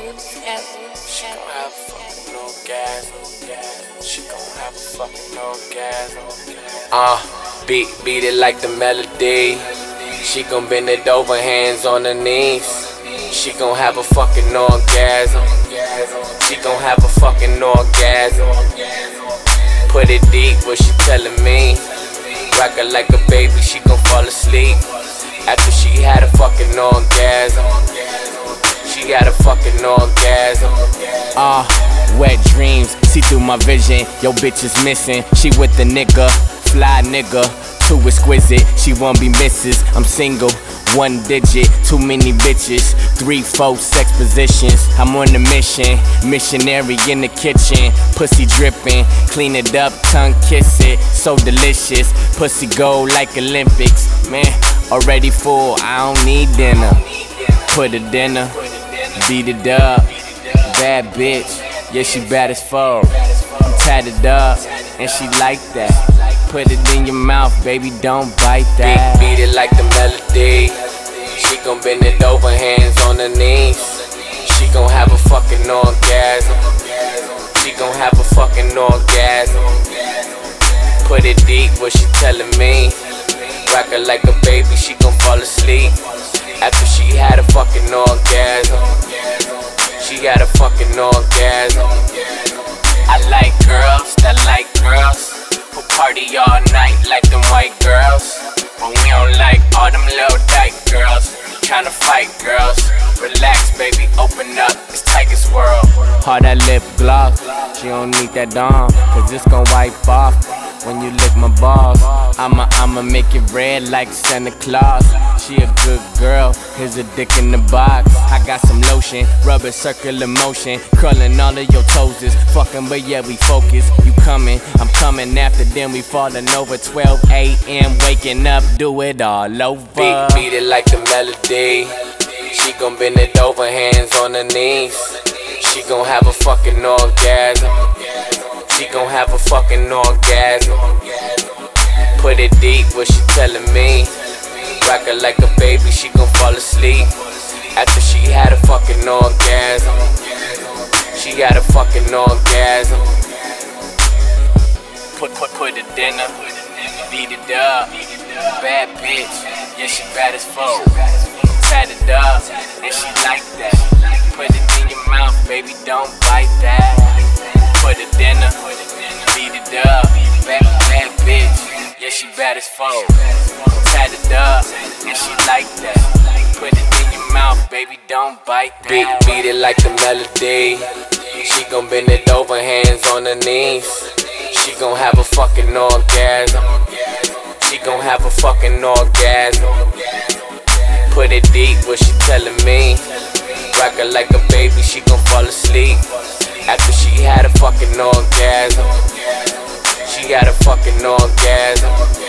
She gon' have a fucking orgasm. She gon' have a fucking orgasm. Beat it like the melody. She gon' bend it over, hands on her knees. She gon' have a fucking orgasm. She gon' have a fucking orgasm. Put it deep, what she telling me? Rock her like a baby, she gon' fall asleep after she had a fucking orgasm. She got a fucking orgasm. Wet dreams, see through my vision. Yo, bitch is missing. She with the nigga, fly nigga, too exquisite. She won't be misses. I'm single, one digit, too many bitches, 3-4 sex positions. I'm on a mission, missionary in the kitchen. Pussy dripping, clean it up, tongue kiss it, so delicious. Pussy gold like Olympics, man. Already full, I don't need dinner. Put a dinner, beat it up. Bad bitch, yeah, she bad as fuck. I'm tatted up, and she like that. Put it in your mouth, baby, don't bite that. Beat it like the melody. She gon' bend it over, hands on her knees. She gon' have a fucking orgasm. She gon' have a fucking orgasm. Put it deep, what she telling me? Rock her like a baby, she gon' fall asleep after she had a fucking orgasm. She got a fucking orgasm. I like girls that like girls who party all night like them white girls, but we don't like all them little dyke girls tryna fight girls. Relax, baby, open up, it's Tiger's world. Hard that lip gloss, she don't need that Dawn, cause it's gon' wipe off when you lick my balls. I'ma make it red like Santa Claus. She a good girl, here's a dick in the box. I got some lotion, rub it, circular motion, curling all of your toes is fucking, but yeah, we focus. You coming, I'm coming after, then we falling over. 12 a.m. waking up, do it all over. Beat it like the melody. She gon' bend it over, hands on her knees. She gon' have a fucking orgasm. She gon' have a fucking orgasm. Put it deep, what she telling me? Rock her like a baby, she gon' fall asleep after she had a fucking orgasm. She got a fucking orgasm. Put it dinner, beat it up. Bad bitch, yeah, she bad as fuck. Tatted up, and she like that. Put it in your mouth, baby, don't bite that. Put it dinner, beat it up. Bad bitch, yeah, she bad as fuck. Tatted up, and she like that. Put it in your mouth, baby, don't bite that. Beat it like the melody. She gon' bend it over, hands on her knees. She gon' have a fucking orgasm. She gon' have a fucking orgasm. Put it deep, what she telling me? Rock her like a baby, she gon' fall asleep after she had a fucking orgasm. She got a fucking orgasm.